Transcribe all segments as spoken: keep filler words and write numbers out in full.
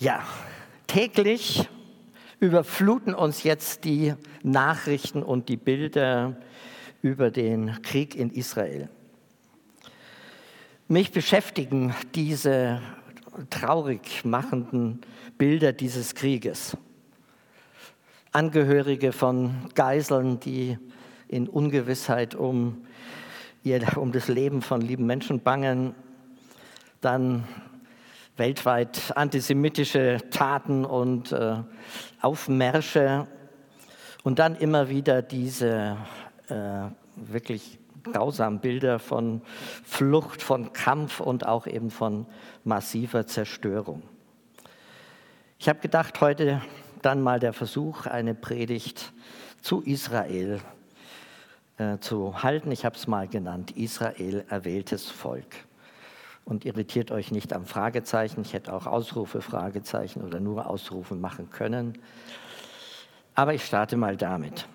Ja, täglich überfluten uns jetzt die Nachrichten und die Bilder über den Krieg in Israel. Mich beschäftigen diese traurig machenden Bilder dieses Krieges. Angehörige von Geiseln, die in Ungewissheit um, ihr, um das Leben von lieben Menschen bangen, dann weltweit antisemitische Taten und äh, Aufmärsche und dann immer wieder diese äh, wirklich grausamen Bilder von Flucht, von Kampf und auch eben von massiver Zerstörung. Ich habe gedacht, heute dann mal der Versuch, eine Predigt zu Israel äh, zu halten. Ich habe es mal genannt, Israel, erwähltes Volk. Und irritiert euch nicht am Fragezeichen. Ich hätte auch Ausrufe, Fragezeichen oder nur Ausrufe machen können. Aber ich starte mal damit.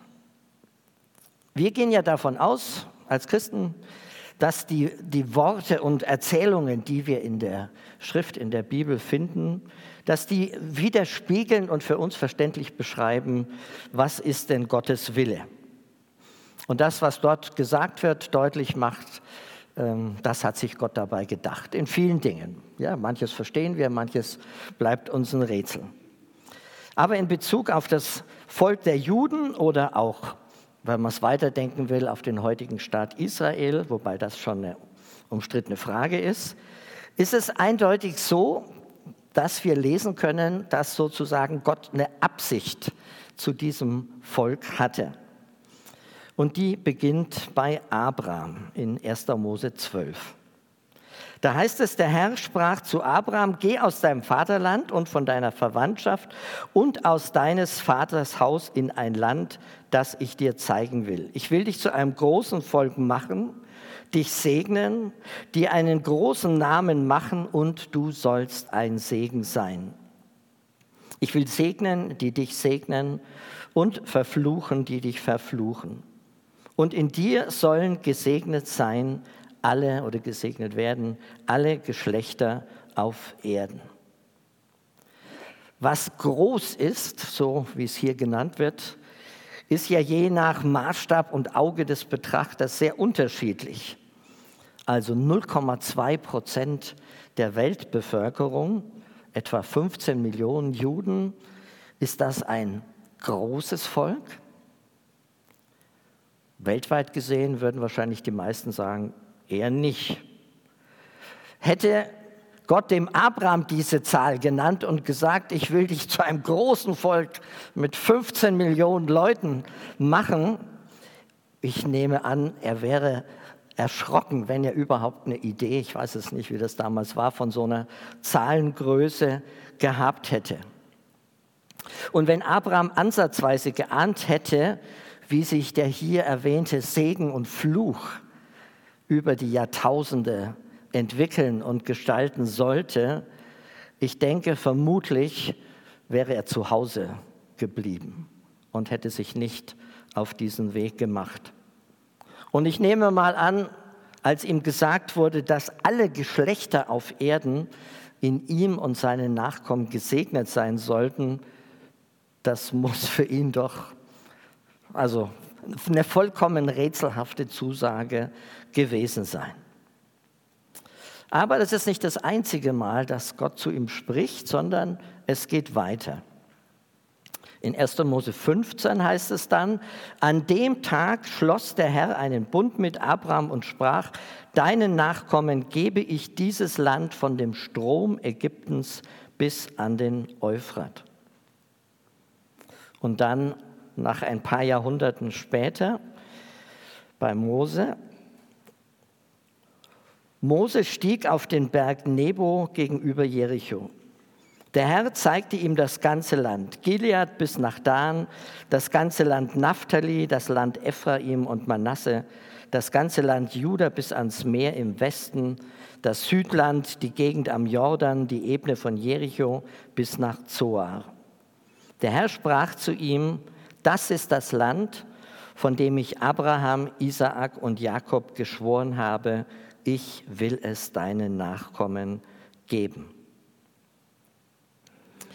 Wir gehen ja davon aus, als Christen, dass die, die Worte und Erzählungen, die wir in der Schrift, in der Bibel finden, dass die widerspiegeln und für uns verständlich beschreiben, was ist denn Gottes Wille. Und das, was dort gesagt wird, deutlich macht, das hat sich Gott dabei gedacht, in vielen Dingen. Ja, manches verstehen wir, manches bleibt uns ein Rätsel. Aber in Bezug auf das Volk der Juden oder auch, wenn man es weiterdenken will, auf den heutigen Staat Israel, wobei das schon eine umstrittene Frage ist, ist es eindeutig so, dass wir lesen können, dass sozusagen Gott eine Absicht zu diesem Volk hatte. Und die beginnt bei Abraham in erster Mose zwölf. Da heißt es, der Herr sprach zu Abraham, geh aus deinem Vaterland und von deiner Verwandtschaft und aus deines Vaters Haus in ein Land, das ich dir zeigen will. Ich will dich zu einem großen Volk machen, dich segnen, dir einen großen Namen machen und du sollst ein Segen sein. Ich will segnen, die dich segnen und verfluchen, die dich verfluchen. Und in dir sollen gesegnet sein alle oder gesegnet werden alle Geschlechter auf Erden. Was groß ist, so wie es hier genannt wird, ist ja je nach Maßstab und Auge des Betrachters sehr unterschiedlich. Also null Komma zwei Prozent der Weltbevölkerung, etwa fünfzehn Millionen Juden, ist das ein großes Volk? Weltweit gesehen würden wahrscheinlich die meisten sagen, eher nicht. Hätte Gott dem Abraham diese Zahl genannt und gesagt, ich will dich zu einem großen Volk mit fünfzehn Millionen Leuten machen, ich nehme an, er wäre erschrocken, wenn er überhaupt eine Idee, ich weiß es nicht, wie das damals war, von so einer Zahlengröße gehabt hätte. Und wenn Abraham ansatzweise geahnt hätte, wie sich der hier erwähnte Segen und Fluch über die Jahrtausende entwickeln und gestalten sollte, ich denke, vermutlich wäre er zu Hause geblieben und hätte sich nicht auf diesen Weg gemacht. Und ich nehme mal an, als ihm gesagt wurde, dass alle Geschlechter auf Erden in ihm und seinen Nachkommen gesegnet sein sollten, das muss für ihn doch also eine vollkommen rätselhafte Zusage gewesen sein. Aber das ist nicht das einzige Mal, dass Gott zu ihm spricht, sondern es geht weiter. In erster Mose fünfzehn heißt es dann, an dem Tag schloss der Herr einen Bund mit Abraham und sprach, deinen Nachkommen gebe ich dieses Land von dem Strom Ägyptens bis an den Euphrat. Und dann nach ein paar Jahrhunderten später bei Mose. Mose stieg auf den Berg Nebo gegenüber Jericho. Der Herr zeigte ihm das ganze Land, Gilead bis nach Dan, das ganze Land Naphtali, das Land Ephraim und Manasse, das ganze Land Juda bis ans Meer im Westen, das Südland, die Gegend am Jordan, die Ebene von Jericho bis nach Zoar. Der Herr sprach zu ihm, das ist das Land, von dem ich Abraham, Isaak und Jakob geschworen habe, ich will es deinen Nachkommen geben.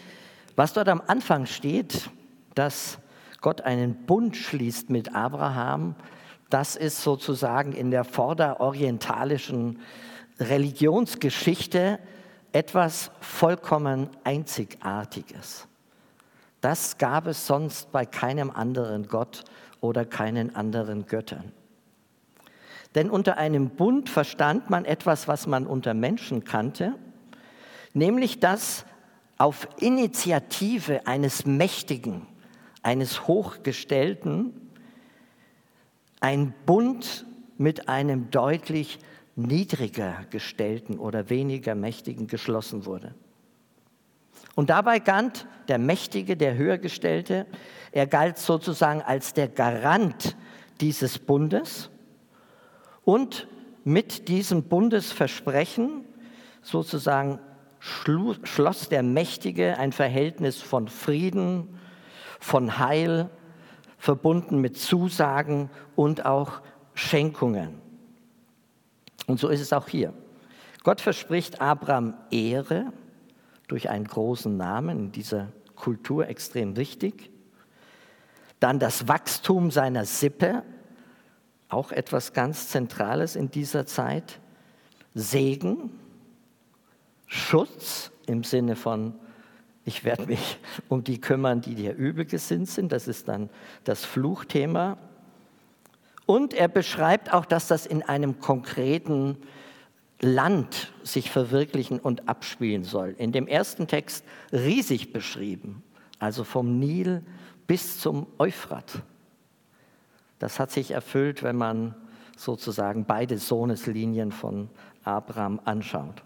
Was dort am Anfang steht, dass Gott einen Bund schließt mit Abraham, das ist sozusagen in der vorderorientalischen Religionsgeschichte etwas vollkommen Einzigartiges. Das gab es sonst bei keinem anderen Gott oder keinen anderen Göttern. Denn unter einem Bund verstand man etwas, was man unter Menschen kannte, nämlich dass auf Initiative eines Mächtigen, eines Hochgestellten, ein Bund mit einem deutlich niedriger gestellten oder weniger mächtigen geschlossen wurde. Und dabei galt der Mächtige, der Höhergestellte, er galt sozusagen als der Garant dieses Bundes und mit diesem Bundesversprechen sozusagen schloss der Mächtige ein Verhältnis von Frieden, von Heil, verbunden mit Zusagen und auch Schenkungen. Und so ist es auch hier. Gott verspricht Abraham Ehre durch einen großen Namen, in dieser Kultur extrem wichtig. Dann das Wachstum seiner Sippe, auch etwas ganz Zentrales in dieser Zeit. Segen, Schutz im Sinne von, ich werde mich um die kümmern, die dir übel gesinnt sind. Das ist dann das Fluchthema. Und er beschreibt auch, dass das in einem konkreten Land sich verwirklichen und abspielen soll. In dem ersten Text riesig beschrieben, also vom Nil bis zum Euphrat. Das hat sich erfüllt, wenn man sozusagen beide Sohneslinien von Abraham anschaut.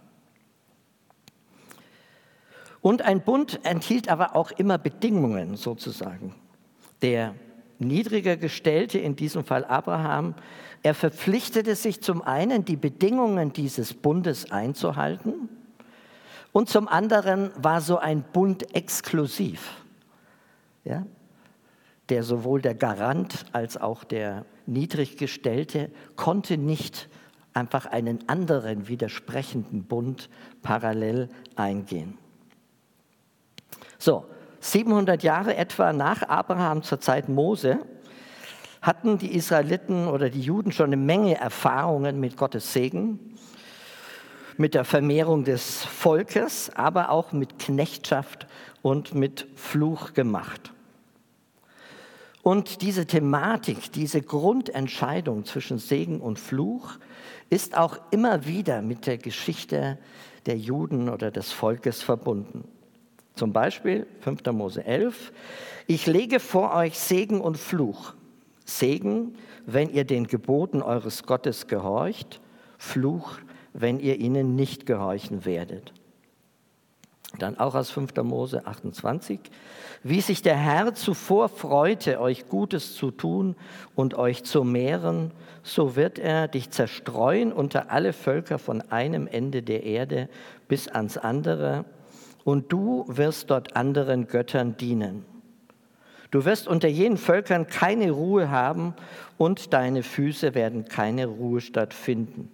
Und ein Bund enthielt aber auch immer Bedingungen sozusagen. Der niedriger Gestellte, in diesem Fall Abraham, er verpflichtete sich zum einen, die Bedingungen dieses Bundes einzuhalten, und zum anderen war so ein Bund exklusiv, ja, der sowohl der Garant als auch der Niedriggestellte konnte nicht einfach einen anderen widersprechenden Bund parallel eingehen. So, siebenhundert Jahre etwa nach Abraham zur Zeit Mose hatten die Israeliten oder die Juden schon eine Menge Erfahrungen mit Gottes Segen, mit der Vermehrung des Volkes, aber auch mit Knechtschaft und mit Fluch gemacht. Und diese Thematik, diese Grundentscheidung zwischen Segen und Fluch ist auch immer wieder mit der Geschichte der Juden oder des Volkes verbunden. Zum Beispiel fünfter Mose elf, ich lege vor euch Segen und Fluch. Segen, wenn ihr den Geboten eures Gottes gehorcht, Fluch, wenn ihr ihnen nicht gehorchen werdet. Dann auch aus fünfter Mose achtundzwanzig, wie sich der Herr zuvor freute, euch Gutes zu tun und euch zu mehren, so wird er dich zerstreuen unter alle Völker von einem Ende der Erde bis ans andere, und du wirst dort anderen Göttern dienen. Du wirst unter jenen Völkern keine Ruhe haben und deine Füße werden keine Ruhestatt finden.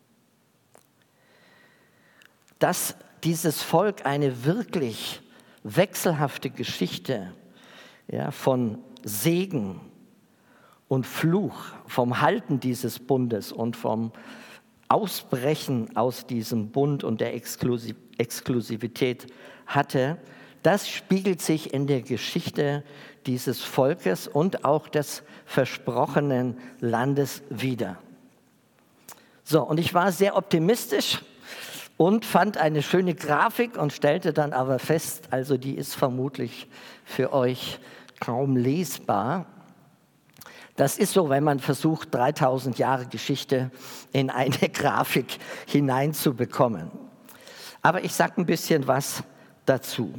Dass dieses Volk eine wirklich wechselhafte Geschichte, ja, von Segen und Fluch, vom Halten dieses Bundes und vom Ausbrechen aus diesem Bund und der Exklusiv- Exklusivität hatte, das spiegelt sich in der Geschichte dieses Volkes und auch des versprochenen Landes wider. So, und ich war sehr optimistisch und fand eine schöne Grafik und stellte dann aber fest, also die ist vermutlich für euch kaum lesbar. Das ist so, wenn man versucht, dreitausend Jahre Geschichte in eine Grafik hineinzubekommen. Aber ich sage ein bisschen was dazu.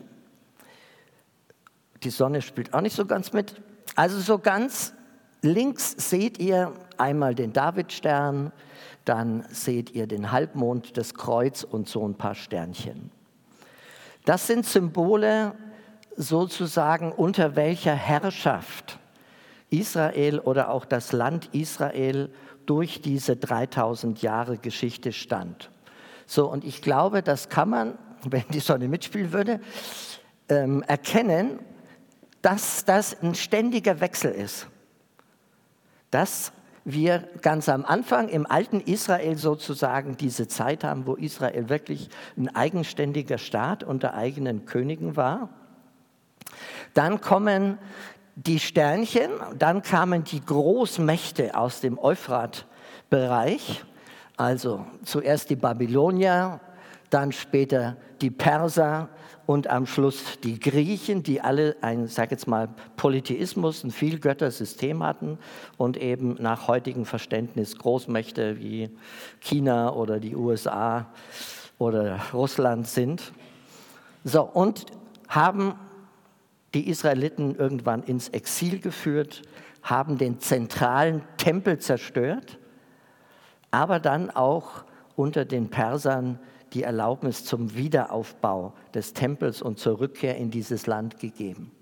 Die Sonne spielt auch nicht so ganz mit. Also so ganz links seht ihr einmal den Davidstern, dann seht ihr den Halbmond, das Kreuz und so ein paar Sternchen. Das sind Symbole sozusagen, unter welcher Herrschaft Israel oder auch das Land Israel durch diese dreitausend Jahre Geschichte stand. So, und ich glaube, das kann man, wenn die Sonne mitspielen würde, ähm, erkennen, dass das ein ständiger Wechsel ist. Dass wir ganz am Anfang im alten Israel sozusagen diese Zeit haben, wo Israel wirklich ein eigenständiger Staat unter eigenen Königen war. Dann kommen die Sternchen, dann kamen die Großmächte aus dem Euphrat-Bereich, also zuerst die Babylonier, dann später die Perser und am Schluss die Griechen, die alle ein, sag jetzt mal, Polytheismus, ein Vielgöttersystem hatten und eben nach heutigem Verständnis Großmächte wie China oder die U S A oder Russland sind. So, und haben die Israeliten irgendwann ins Exil geführt, haben den zentralen Tempel zerstört, aber dann auch unter den Persern die Erlaubnis zum Wiederaufbau des Tempels und zur Rückkehr in dieses Land gegeben.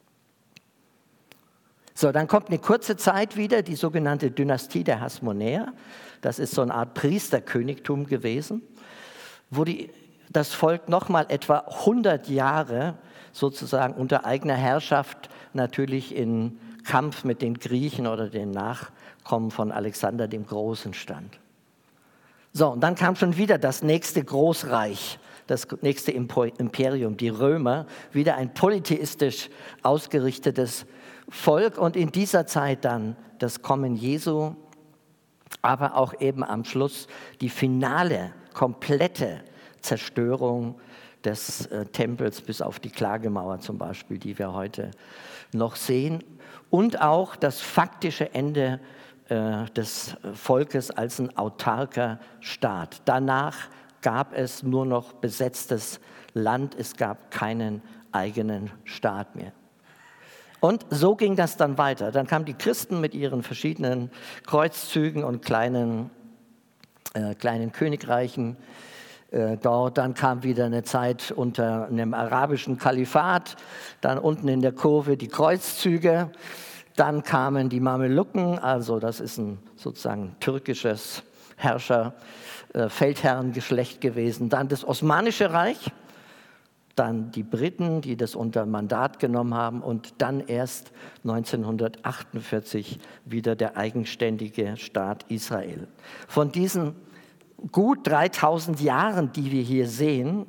So, dann kommt eine kurze Zeit wieder, die sogenannte Dynastie der Hasmonäer. Das ist so eine Art Priesterkönigtum gewesen, wo die, das Volk nochmal etwa hundert Jahre sozusagen unter eigener Herrschaft natürlich in Kampf mit den Griechen oder den Nachkommen von Alexander dem Großen stand. So, und dann kam schon wieder das nächste Großreich, das nächste Imperium, die Römer, wieder ein polytheistisch ausgerichtetes Volk und in dieser Zeit dann das Kommen Jesu, aber auch eben am Schluss die finale, komplette Zerstörung des äh, Tempels bis auf die Klagemauer zum Beispiel, die wir heute noch sehen und auch das faktische Ende äh, des Volkes als ein autarker Staat. Danach gab es nur noch besetztes Land, es gab keinen eigenen Staat mehr. Und so ging das dann weiter. Dann kamen die Christen mit ihren verschiedenen Kreuzzügen und kleinen, äh, kleinen Königreichen äh, dort. Dann kam wieder eine Zeit unter einem arabischen Kalifat, dann unten in der Kurve die Kreuzzüge. Dann kamen die Mamelucken, also das ist ein sozusagen türkisches Herrscher, äh, Feldherrengeschlecht gewesen. Dann das Osmanische Reich. Dann die Briten, die das unter Mandat genommen haben und dann erst neunzehnhundertachtundvierzig wieder der eigenständige Staat Israel. Von diesen gut dreitausend Jahren, die wir hier sehen,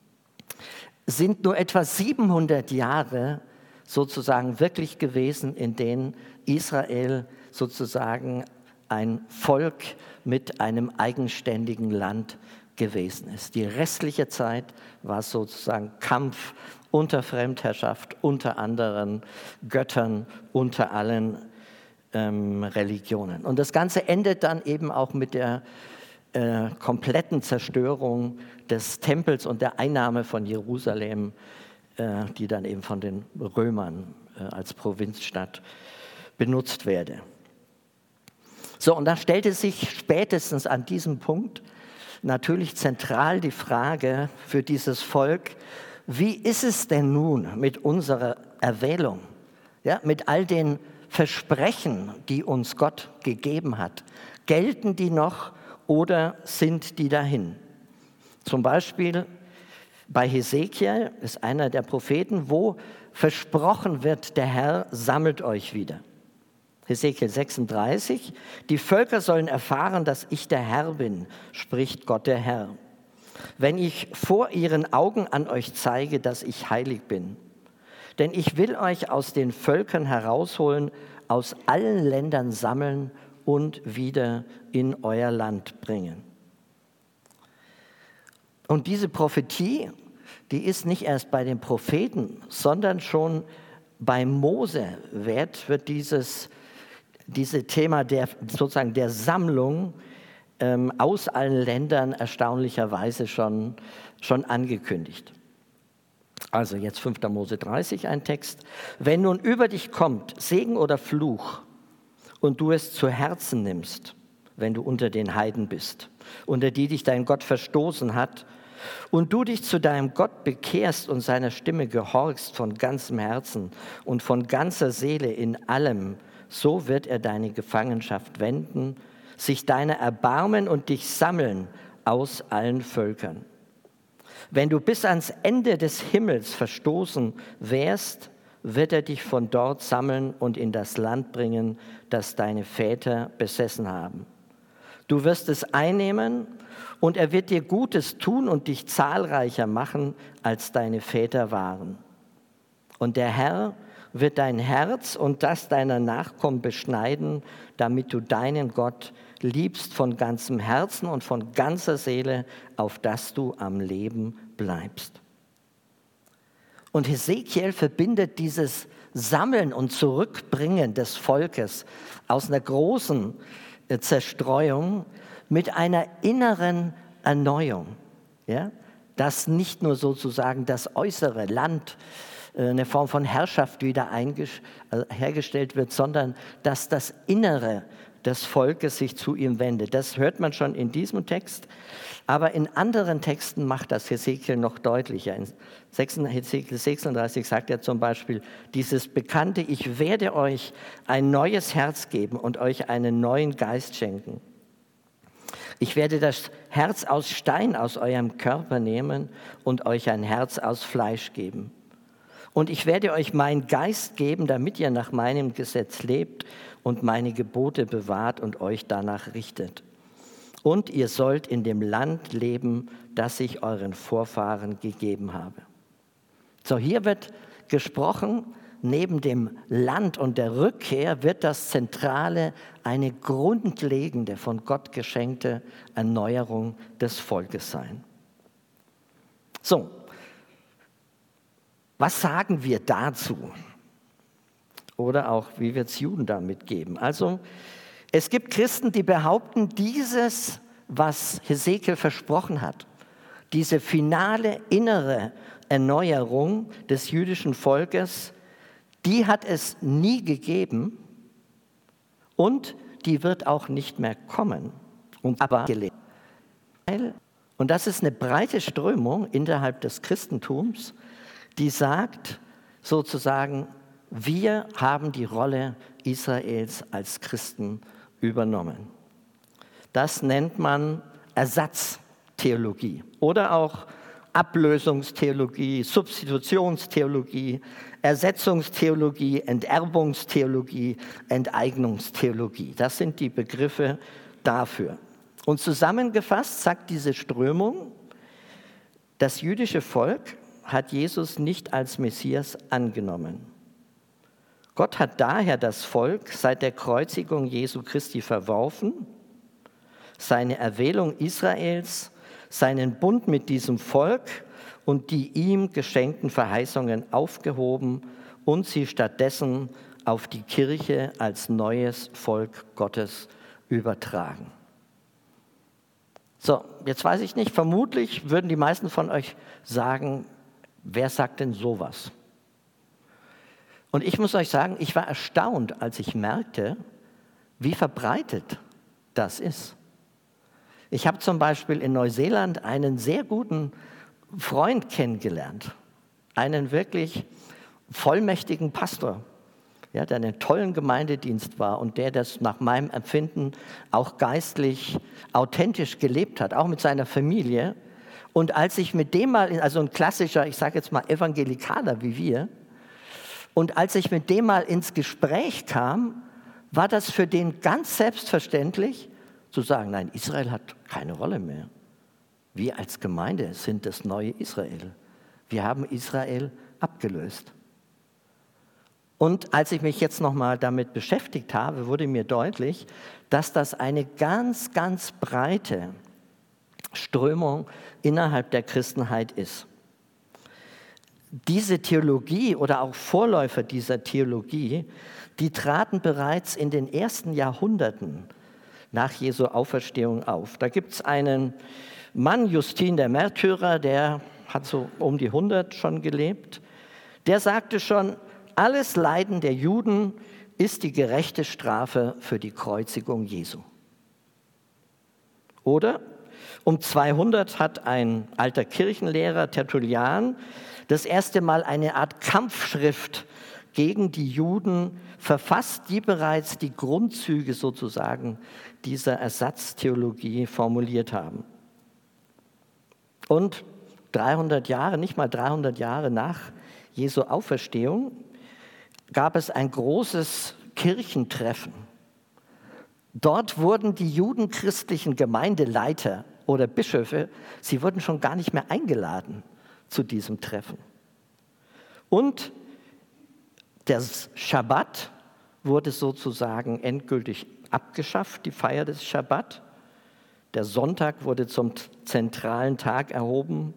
sind nur etwa siebenhundert Jahre sozusagen wirklich gewesen, in denen Israel sozusagen ein Volk mit einem eigenständigen Land gewesen ist. Die restliche Zeit war sozusagen Kampf unter Fremdherrschaft, unter anderen Göttern, unter allen ähm, Religionen. Und das Ganze endet dann eben auch mit der äh, kompletten Zerstörung des Tempels und der Einnahme von Jerusalem, äh, die dann eben von den Römern äh, als Provinzstadt benutzt werde. So, und da stellte sich spätestens an diesem Punkt natürlich zentral die Frage für dieses Volk, wie ist es denn nun mit unserer Erwählung, ja, mit all den Versprechen, die uns Gott gegeben hat? Gelten die noch oder sind die dahin? Zum Beispiel bei Hesekiel ist einer der Propheten, wo versprochen wird, der Herr sammelt euch wieder. Hesekiel sechsunddreißig, die Völker sollen erfahren, dass ich der Herr bin, spricht Gott der Herr. Wenn ich vor ihren Augen an euch zeige, dass ich heilig bin. Denn ich will euch aus den Völkern herausholen, aus allen Ländern sammeln und wieder in euer Land bringen. Und diese Prophetie, die ist nicht erst bei den Propheten, sondern schon bei Mose wird, wird dieses Dieses Thema der, sozusagen der Sammlung ähm, aus allen Ländern erstaunlicherweise schon, schon angekündigt. Also jetzt fünfter Mose dreißig ein Text. Wenn nun über dich kommt Segen oder Fluch und du es zu Herzen nimmst, wenn du unter den Heiden bist, unter die dich dein Gott verstoßen hat, und du dich zu deinem Gott bekehrst und seiner Stimme gehorchst von ganzem Herzen und von ganzer Seele in allem, so wird er deine Gefangenschaft wenden, sich deiner erbarmen und dich sammeln aus allen Völkern. Wenn du bis ans Ende des Himmels verstoßen wärst, wird er dich von dort sammeln und in das Land bringen, das deine Väter besessen haben. Du wirst es einnehmen und er wird dir Gutes tun und dich zahlreicher machen, als deine Väter waren. Und der Herr wird dein Herz und das deiner Nachkommen beschneiden, damit du deinen Gott liebst von ganzem Herzen und von ganzer Seele, auf dass du am Leben bleibst. Und Hesekiel verbindet dieses Sammeln und Zurückbringen des Volkes aus einer großen Zerstreuung mit einer inneren Erneuerung. Ja? Dass nicht nur sozusagen das äußere Land, eine Form von Herrschaft wieder hergestellt wird, sondern dass das Innere des Volkes sich zu ihm wendet. Das hört man schon in diesem Text, aber in anderen Texten macht das Hesekiel noch deutlicher. In Hesekiel sechsunddreißig sagt er zum Beispiel dieses bekannte: Ich werde euch ein neues Herz geben und euch einen neuen Geist schenken. Ich werde das Herz aus Stein aus eurem Körper nehmen und euch ein Herz aus Fleisch geben. Und ich werde euch meinen Geist geben, damit ihr nach meinem Gesetz lebt und meine Gebote bewahrt und euch danach richtet. Und ihr sollt in dem Land leben, das ich euren Vorfahren gegeben habe. So, hier wird gesprochen, neben dem Land und der Rückkehr wird das Zentrale eine grundlegende, von Gott geschenkte Erneuerung des Volkes sein. So, was sagen wir dazu? Oder auch, wie wird es Juden damit geben? Also, es gibt Christen, die behaupten, dieses, was Hesekiel versprochen hat, diese finale innere Erneuerung des jüdischen Volkes, die hat es nie gegeben und die wird auch nicht mehr kommen. Und aber und das ist eine breite Strömung innerhalb des Christentums, die sagt sozusagen, wir haben die Rolle Israels als Christen übernommen. Das nennt man Ersatztheologie oder auch Ablösungstheologie, Substitutionstheologie, Ersetzungstheologie, Enterbungstheologie, Enteignungstheologie. Das sind die Begriffe dafür. Und zusammengefasst sagt diese Strömung, das jüdische Volk hat Jesus nicht als Messias angenommen. Gott hat daher das Volk seit der Kreuzigung Jesu Christi verworfen, seine Erwählung Israels, seinen Bund mit diesem Volk und die ihm geschenkten Verheißungen aufgehoben und sie stattdessen auf die Kirche als neues Volk Gottes übertragen. So, jetzt weiß ich nicht, vermutlich würden die meisten von euch sagen, wer sagt denn sowas? Und ich muss euch sagen, ich war erstaunt, als ich merkte, wie verbreitet das ist. Ich habe zum Beispiel in Neuseeland einen sehr guten Freund kennengelernt, einen wirklich vollmächtigen Pastor, ja, der einen tollen Gemeindedienst war und der das nach meinem Empfinden auch geistlich authentisch gelebt hat, auch mit seiner Familie. Und als ich mit dem mal, also ein klassischer, ich sage jetzt mal Evangelikaler wie wir, und als ich mit dem mal ins Gespräch kam, war das für den ganz selbstverständlich, zu sagen, nein, Israel hat keine Rolle mehr. Wir als Gemeinde sind das neue Israel. Wir haben Israel abgelöst. Und als ich mich jetzt nochmal damit beschäftigt habe, wurde mir deutlich, dass das eine ganz, ganz breite Strömung innerhalb der Christenheit ist. Diese Theologie oder auch Vorläufer dieser Theologie, die traten bereits in den ersten Jahrhunderten nach Jesu Auferstehung auf. Da gibt es einen Mann, Justin der Märtyrer, der hat so um die hundert schon gelebt. Der sagte schon, alles Leiden der Juden ist die gerechte Strafe für die Kreuzigung Jesu. Oder um zweihundert hat ein alter Kirchenlehrer, Tertullian, das erste Mal eine Art Kampfschrift gegen die Juden verfasst, die bereits die Grundzüge sozusagen dieser Ersatztheologie formuliert haben. Und dreihundert Jahre, nicht mal dreihundert Jahre nach Jesu Auferstehung, gab es ein großes Kirchentreffen. Dort wurden die judenchristlichen Gemeindeleiter oder Bischöfe, sie wurden schon gar nicht mehr eingeladen zu diesem Treffen. Und der Schabbat wurde sozusagen endgültig abgeschafft, die Feier des Schabbat. Der Sonntag wurde zum zentralen Tag erhoben.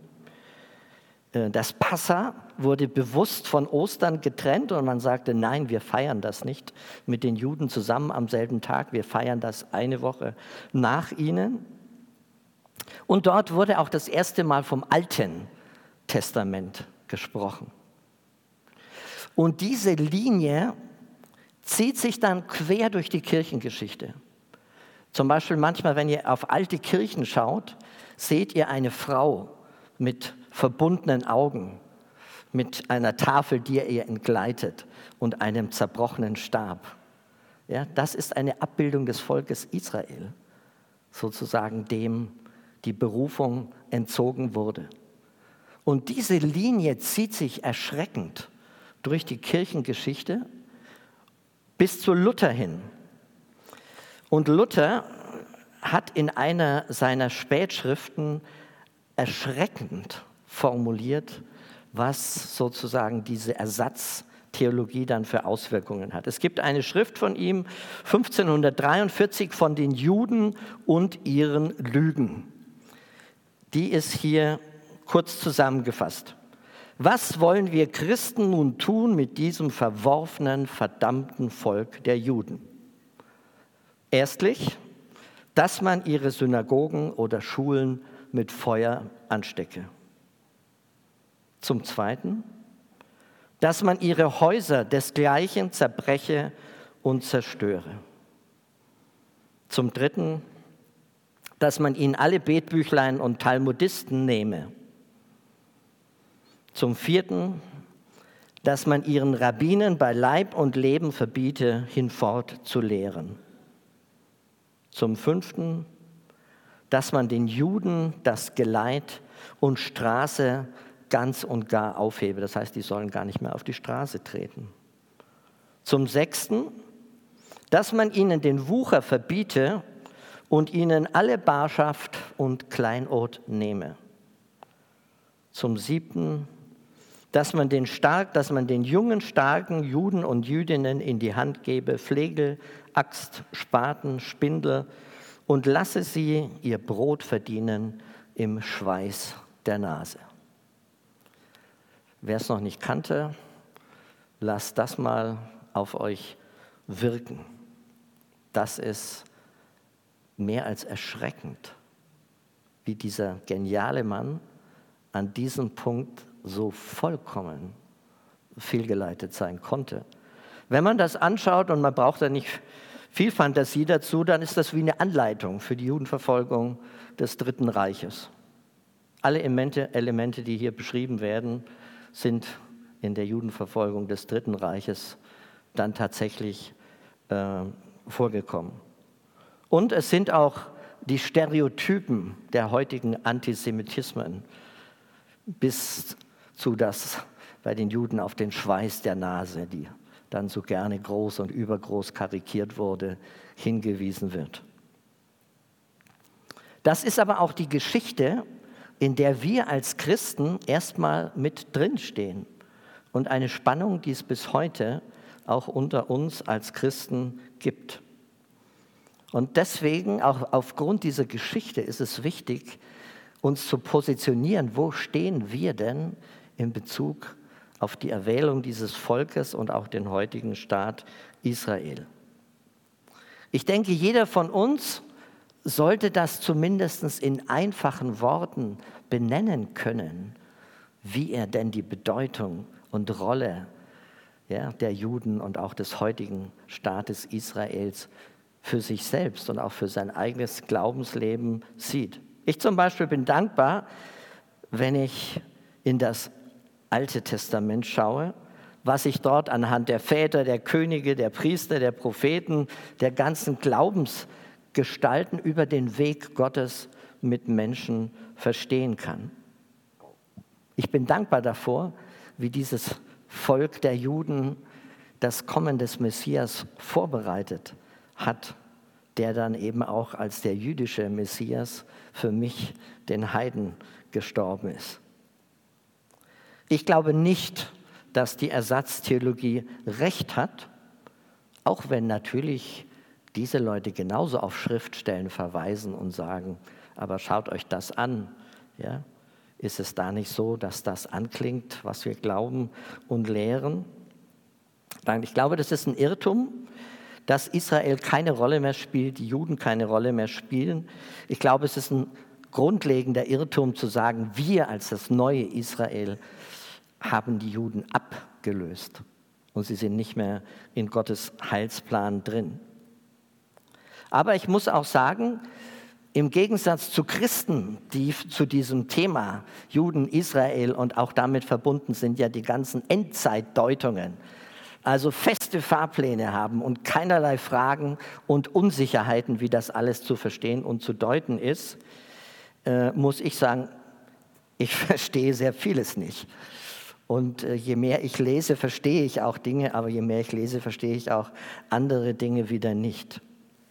Das Passa wurde bewusst von Ostern getrennt und man sagte, nein, wir feiern das nicht mit den Juden zusammen am selben Tag, wir feiern das eine Woche nach ihnen. Und dort wurde auch das erste Mal vom Alten Testament gesprochen. Und diese Linie zieht sich dann quer durch die Kirchengeschichte. Zum Beispiel manchmal, wenn ihr auf alte Kirchen schaut, seht ihr eine Frau mit verbundenen Augen, mit einer Tafel, die ihr entgleitet und einem zerbrochenen Stab. Ja, das ist eine Abbildung des Volkes Israel, sozusagen dem die Berufung entzogen wurde. Und diese Linie zieht sich erschreckend durch die Kirchengeschichte bis zu Luther hin. Und Luther hat in einer seiner Spätschriften erschreckend formuliert, was sozusagen diese Ersatztheologie dann für Auswirkungen hat. Es gibt eine Schrift von ihm, fünfzehnhundertdreiundvierzig, von den Juden und ihren Lügen. Die ist hier kurz zusammengefasst. Was wollen wir Christen nun tun mit diesem verworfenen, verdammten Volk der Juden? Erstlich, dass man ihre Synagogen oder Schulen mit Feuer anstecke. Zum Zweiten, dass man ihre Häuser desgleichen zerbreche und zerstöre. Zum Dritten, dass man ihnen alle Betbüchlein und Talmudisten nehme. Zum Vierten, dass man ihren Rabbinen bei Leib und Leben verbiete, hinfort zu lehren. Zum Fünften, dass man den Juden das Geleit und Straße ganz und gar aufhebe. Das heißt, die sollen gar nicht mehr auf die Straße treten. Zum Sechsten, dass man ihnen den Wucher verbiete und ihnen alle Barschaft und Kleinod nehme. Zum Siebten, dass man den stark, dass man den jungen, starken Juden und Jüdinnen in die Hand gebe, Flegel, Axt, Spaten, Spindel und lasse sie ihr Brot verdienen im Schweiß der Nase. Wer es noch nicht kannte, lasst das mal auf euch wirken. Das ist mehr als erschreckend, wie dieser geniale Mann an diesem Punkt so vollkommen fehlgeleitet sein konnte. Wenn man das anschaut, und man braucht da nicht viel Fantasie dazu, dann ist das wie eine Anleitung für die Judenverfolgung des Dritten Reiches. Alle Elemente, Elemente, die hier beschrieben werden, sind in der Judenverfolgung des Dritten Reiches dann tatsächlich äh, vorgekommen. Und es sind auch die Stereotypen der heutigen Antisemitismen, bis zu das bei den Juden auf den Schweiß der Nase, die dann so gerne groß und übergroß karikiert wurde, hingewiesen wird. Das ist aber auch die Geschichte, in der wir als Christen erstmal mit drinstehen und eine Spannung, die es bis heute auch unter uns als Christen gibt. Und deswegen, auch aufgrund dieser Geschichte, ist es wichtig, uns zu positionieren, wo stehen wir denn in Bezug auf die Erwählung dieses Volkes und auch den heutigen Staat Israel. Ich denke, jeder von uns sollte das zumindest in einfachen Worten benennen können, wie er denn die Bedeutung und Rolle ja, der Juden und auch des heutigen Staates Israels für sich selbst und auch für sein eigenes Glaubensleben sieht. Ich zum Beispiel bin dankbar, wenn ich in das Alte Testament schaue, was sich dort anhand der Väter, der Könige, der Priester, der Propheten, der ganzen Glaubensgestalten über den Weg Gottes mit Menschen verstehen kann. Ich bin dankbar davor, wie dieses Volk der Juden das Kommen des Messias vorbereitet hat, der dann eben auch als der jüdische Messias für mich, den Heiden, gestorben ist. Ich glaube nicht, dass die Ersatztheologie recht hat, auch wenn natürlich diese Leute genauso auf Schriftstellen verweisen und sagen, aber schaut euch das an. Ja? Ist es da nicht so, dass das anklingt, was wir glauben und lehren? Nein, ich glaube, das ist ein Irrtum, dass Israel keine Rolle mehr spielt, die Juden keine Rolle mehr spielen. Ich glaube, es ist ein grundlegender Irrtum zu sagen, wir als das neue Israel haben die Juden abgelöst und sie sind nicht mehr in Gottes Heilsplan drin. Aber ich muss auch sagen, im Gegensatz zu Christen, die zu diesem Thema Juden, Israel und auch damit verbunden sind ja die ganzen Endzeitdeutungen, also feste Fahrpläne haben und keinerlei Fragen und Unsicherheiten, wie das alles zu verstehen und zu deuten ist, äh, muss ich sagen, ich verstehe sehr vieles nicht. Und äh, je mehr ich lese, verstehe ich auch Dinge, aber je mehr ich lese, verstehe ich auch andere Dinge wieder nicht.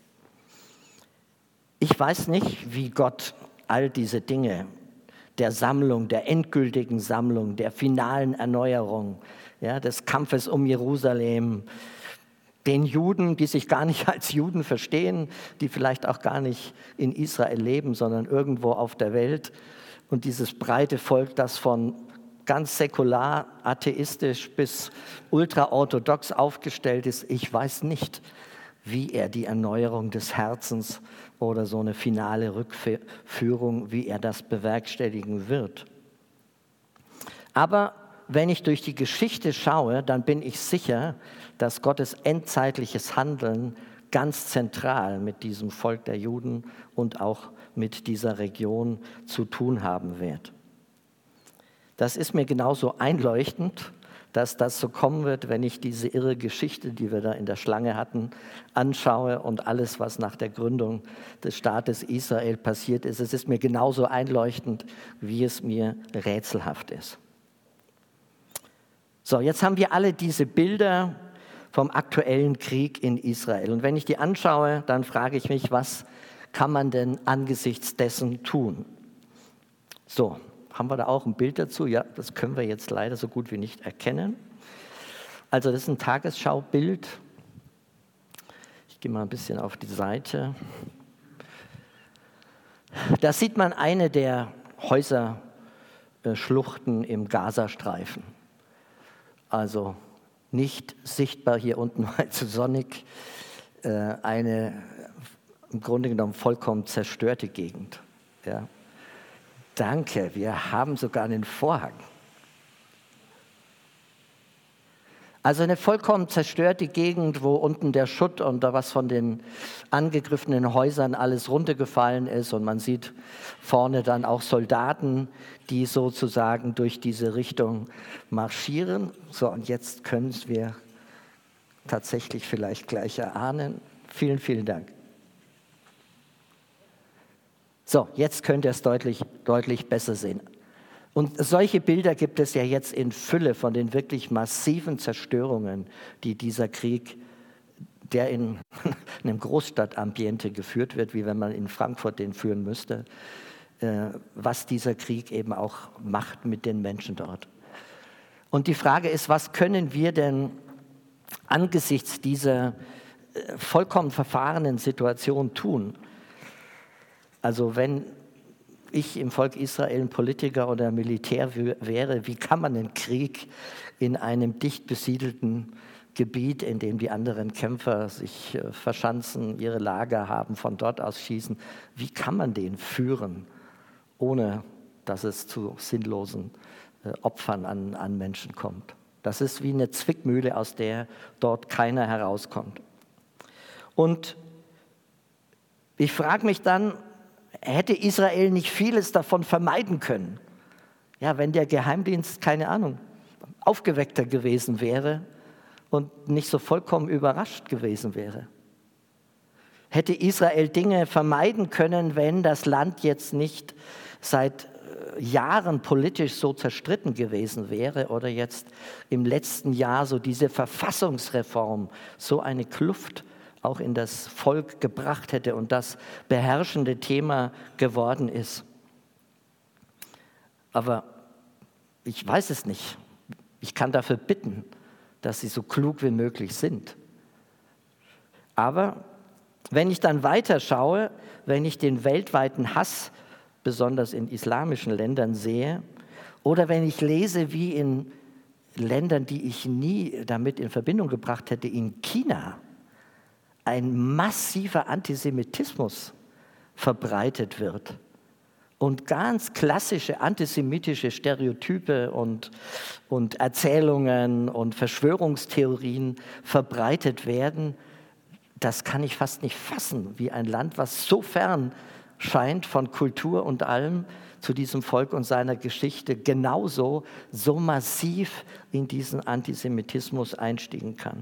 Ich weiß nicht, wie Gott all diese Dinge der Sammlung, der endgültigen Sammlung, der finalen Erneuerung, ja, des Kampfes um Jerusalem, den Juden, die sich gar nicht als Juden verstehen, die vielleicht auch gar nicht in Israel leben, sondern irgendwo auf der Welt, und dieses breite Volk, das von ganz säkular, atheistisch bis ultraorthodox aufgestellt ist. Ich weiß nicht, wie er die Erneuerung des Herzens oder so eine finale Rückführung, wie er das bewerkstelligen wird. Aber wenn ich durch die Geschichte schaue, dann bin ich sicher, dass Gottes endzeitliches Handeln ganz zentral mit diesem Volk der Juden und auch mit dieser Region zu tun haben wird. Das ist mir genauso einleuchtend, dass das so kommen wird, wenn ich diese irre Geschichte, die wir da in der Schlange hatten, anschaue und alles, was nach der Gründung des Staates Israel passiert ist. Es ist mir genauso einleuchtend, wie es mir rätselhaft ist. So, jetzt haben wir alle diese Bilder vom aktuellen Krieg in Israel. Und wenn ich die anschaue, dann frage ich mich, was kann man denn angesichts dessen tun? So, haben wir da auch ein Bild dazu? Ja, das können wir jetzt leider so gut wie nicht erkennen. Also das ist ein Tagesschaubild. Ich gehe mal ein bisschen auf die Seite. Da sieht man eine der Häuserschluchten im Gazastreifen. Also nicht sichtbar hier unten, weil zu sonnig, eine im Grunde genommen vollkommen zerstörte Gegend. Ja. Danke, wir haben sogar einen Vorhang. Also eine vollkommen zerstörte Gegend, wo unten der Schutt und da was von den angegriffenen Häusern alles runtergefallen ist. Und man sieht vorne dann auch Soldaten, die sozusagen durch diese Richtung marschieren. So, und jetzt können wir tatsächlich vielleicht gleich erahnen. Vielen, vielen Dank. So, jetzt könnt ihr es deutlich, deutlich besser sehen. Und solche Bilder gibt es ja jetzt in Fülle von den wirklich massiven Zerstörungen, die dieser Krieg, der in einem Großstadtambiente geführt wird, wie wenn man in Frankfurt den führen müsste, was dieser Krieg eben auch macht mit den Menschen dort. Und die Frage ist, was können wir denn angesichts dieser vollkommen verfahrenen Situation tun? Also wenn ich im Volk Israel ein Politiker oder Militär wäre, wie kann man den Krieg in einem dicht besiedelten Gebiet, in dem die anderen Kämpfer sich verschanzen, ihre Lager haben, von dort aus schießen, wie kann man den führen, ohne dass es zu sinnlosen Opfern an, an Menschen kommt? Das ist wie eine Zwickmühle, aus der dort keiner herauskommt. Und ich frage mich dann, hätte Israel nicht vieles davon vermeiden können? Ja, wenn der Geheimdienst, keine Ahnung, aufgeweckter gewesen wäre und nicht so vollkommen überrascht gewesen wäre. Hätte Israel Dinge vermeiden können, wenn das Land jetzt nicht seit Jahren politisch so zerstritten gewesen wäre oder jetzt im letzten Jahr so diese Verfassungsreform so eine Kluft auch in das Volk gebracht hätte und das beherrschende Thema geworden ist. Aber ich weiß es nicht. Ich kann dafür bitten, dass sie so klug wie möglich sind. Aber wenn ich dann weiter schaue, wenn ich den weltweiten Hass besonders in islamischen Ländern sehe, oder wenn ich lese, wie in Ländern, die ich nie damit in Verbindung gebracht hätte, in China, ein massiver Antisemitismus verbreitet wird und ganz klassische antisemitische Stereotype und, und Erzählungen und Verschwörungstheorien verbreitet werden, das kann ich fast nicht fassen, wie ein Land, was so fern scheint von Kultur und allem zu diesem Volk und seiner Geschichte, genauso so massiv in diesen Antisemitismus einstiegen kann.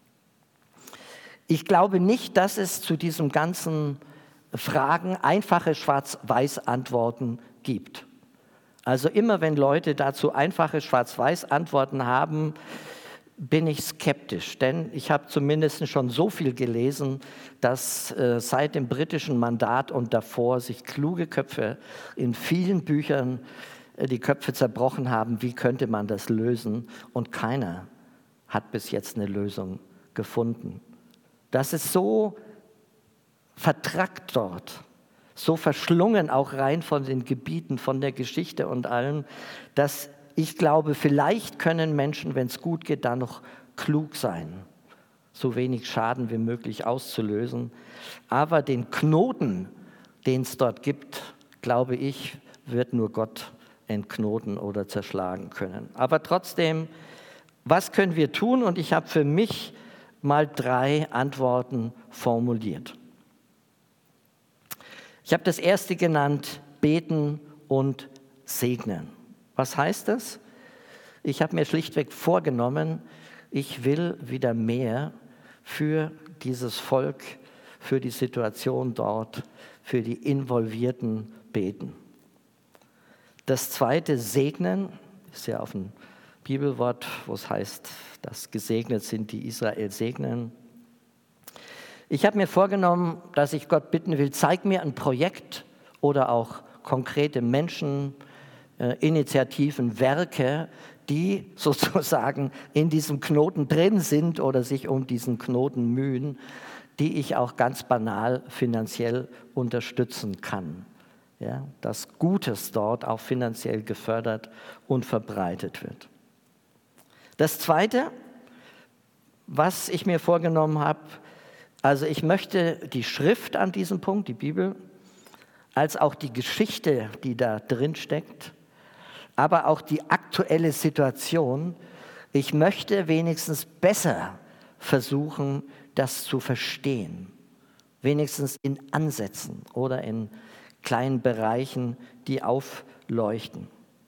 Ich glaube nicht, dass es zu diesen ganzen Fragen einfache Schwarz-Weiß-Antworten gibt. Also immer wenn Leute dazu einfache Schwarz-Weiß-Antworten haben, bin ich skeptisch, denn ich habe zumindest schon so viel gelesen, dass äh, seit dem britischen Mandat und davor sich kluge Köpfe in vielen Büchern äh, die Köpfe zerbrochen haben, wie könnte man das lösen, und keiner hat bis jetzt eine Lösung gefunden. Das ist so vertrackt dort, so verschlungen auch rein von den Gebieten, von der Geschichte und allem, dass ich glaube, vielleicht können Menschen, wenn es gut geht, da noch klug sein, so wenig Schaden wie möglich auszulösen. Aber den Knoten, den es dort gibt, glaube ich, wird nur Gott entknoten oder zerschlagen können. Aber trotzdem, was können wir tun? Und ich habe für mich mal drei Antworten formuliert. Ich habe das erste genannt, beten und segnen. Was heißt das? Ich habe mir schlichtweg vorgenommen, ich will wieder mehr für dieses Volk, für die Situation dort, für die Involvierten beten. Das zweite, segnen, ist ja auf ein Bibelwort, wo es heißt, dass gesegnet sind, die Israel segnen. Ich habe mir vorgenommen, dass ich Gott bitten will, zeig mir ein Projekt oder auch konkrete Menschen, Initiativen, Werke, die sozusagen in diesem Knoten drin sind oder sich um diesen Knoten mühen, die ich auch ganz banal finanziell unterstützen kann. Ja, dass Gutes dort auch finanziell gefördert und verbreitet wird. Das Zweite, was ich mir vorgenommen habe, also ich möchte die Schrift an diesem Punkt, die Bibel, als auch die Geschichte, die da drin steckt, aber auch die aktuelle Situation. Ich möchte wenigstens besser versuchen, das zu verstehen. Wenigstens in Ansätzen oder in kleinen Bereichen, die aufleuchten.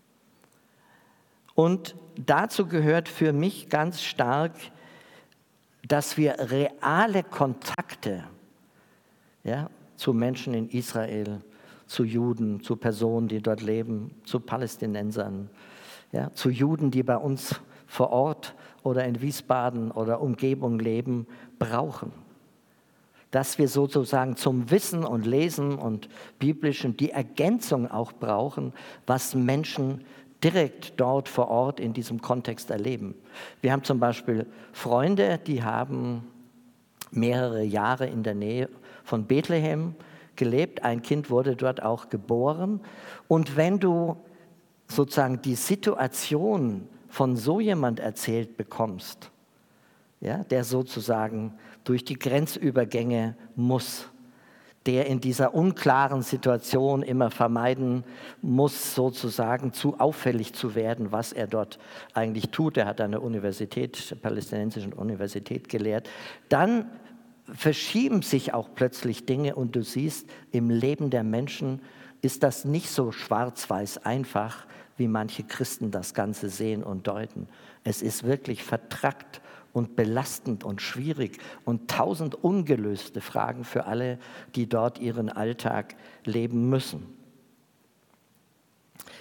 Und dazu gehört für mich ganz stark, dass wir reale Kontakte, ja, zu Menschen in Israel, zu Juden, zu Personen, die dort leben, zu Palästinensern, ja, zu Juden, die bei uns vor Ort oder in Wiesbaden oder Umgebung leben, brauchen. Dass wir sozusagen zum Wissen und Lesen und Biblischen die Ergänzung auch brauchen, was Menschen direkt dort vor Ort in diesem Kontext erleben. Wir haben zum Beispiel Freunde, die haben mehrere Jahre in der Nähe von Bethlehem gelebt. Ein Kind wurde dort auch geboren. Und wenn du sozusagen die Situation von so jemand erzählt bekommst, ja, der sozusagen durch die Grenzübergänge muss, der in dieser unklaren Situation immer vermeiden muss, sozusagen zu auffällig zu werden, was er dort eigentlich tut. Er hat an der Universität, der palästinensischen Universität gelehrt. Dann verschieben sich auch plötzlich Dinge und du siehst, im Leben der Menschen ist das nicht so schwarz-weiß einfach, wie manche Christen das Ganze sehen und deuten. Es ist wirklich vertrackt und belastend und schwierig und tausend ungelöste Fragen für alle, die dort ihren Alltag leben müssen.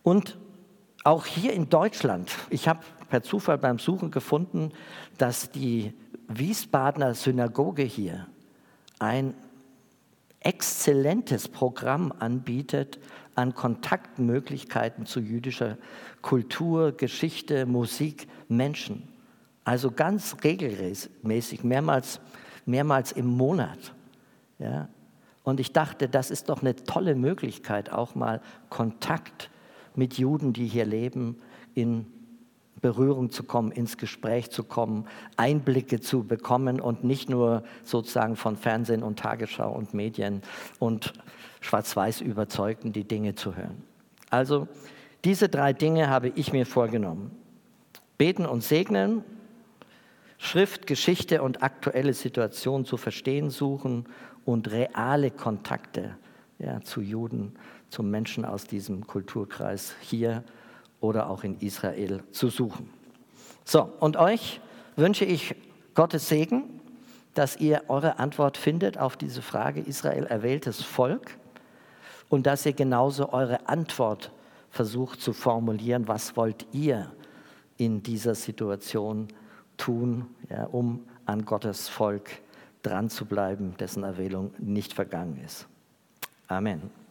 Und auch hier in Deutschland, ich habe per Zufall beim Suchen gefunden, dass die Wiesbadener Synagoge hier ein exzellentes Programm anbietet an Kontaktmöglichkeiten zu jüdischer Kultur, Geschichte, Musik, Menschen. Also ganz regelmäßig, mehrmals, mehrmals im Monat. Ja. Und ich dachte, das ist doch eine tolle Möglichkeit, auch mal Kontakt mit Juden, die hier leben, in Berührung zu kommen, ins Gespräch zu kommen, Einblicke zu bekommen und nicht nur sozusagen von Fernsehen und Tagesschau und Medien und schwarz-weiß Überzeugten die Dinge zu hören. Also diese drei Dinge habe ich mir vorgenommen. Beten und segnen, Schrift, Geschichte und aktuelle Situation zu verstehen suchen und reale Kontakte, ja, zu Juden, zu Menschen aus diesem Kulturkreis hier oder auch in Israel zu suchen. So, und euch wünsche ich Gottes Segen, dass ihr eure Antwort findet auf diese Frage, Israel erwähltes Volk, und dass ihr genauso eure Antwort versucht zu formulieren, was wollt ihr in dieser Situation tun, ja, um an Gottes Volk dran zu bleiben, dessen Erwählung nicht vergangen ist. Amen.